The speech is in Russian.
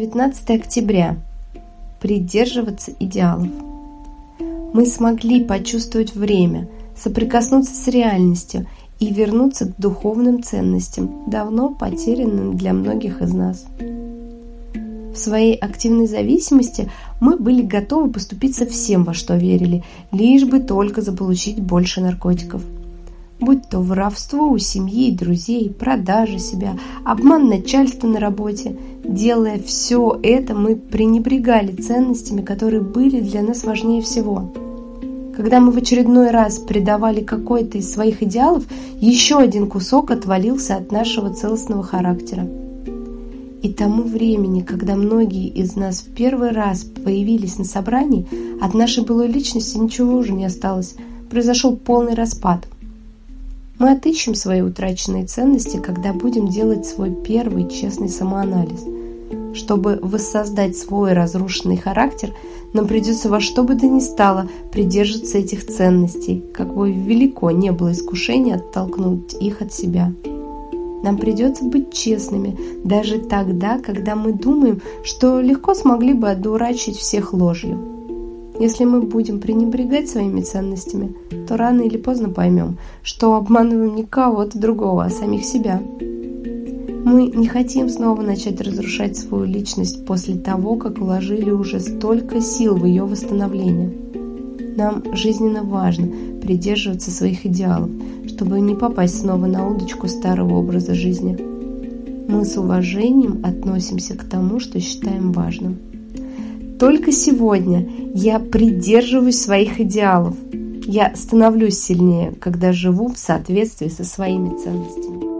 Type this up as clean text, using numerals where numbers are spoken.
19 октября. Придерживаться идеалов. Мы смогли почувствовать время, соприкоснуться с реальностью и вернуться к духовным ценностям, давно потерянным для многих из нас. В своей активной зависимости мы были готовы поступиться всем, во что верили, лишь бы только заполучить больше наркотиков. Будь то воровство у семьи и друзей, продажа себя, обман начальства на работе. Делая все это, мы пренебрегали ценностями, которые были для нас важнее всего. Когда мы в очередной раз предавали какой-то из своих идеалов, еще один кусок отвалился от нашего целостного характера. И тому времени, когда многие из нас в первый раз появились на собрании, от нашей былой личности ничего уже не осталось. Произошел полный распад. Мы отыщем свои утраченные ценности, когда будем делать свой первый честный самоанализ. Чтобы воссоздать свой разрушенный характер, нам придется во что бы то ни стало придерживаться этих ценностей, как бы велико не было искушение оттолкнуть их от себя. Нам придется быть честными даже тогда, когда мы думаем, что легко смогли бы одурачить всех ложью. Если мы будем пренебрегать своими ценностями, то рано или поздно поймем, что обманываем не кого-то другого, а самих себя. Мы не хотим снова начать разрушать свою личность после того, как вложили уже столько сил в ее восстановление. Нам жизненно важно придерживаться своих идеалов, чтобы не попасть снова на удочку старого образа жизни. Мы с уважением относимся к тому, что считаем важным. Только сегодня я придерживаюсь своих идеалов. Я становлюсь сильнее, когда живу в соответствии со своими ценностями.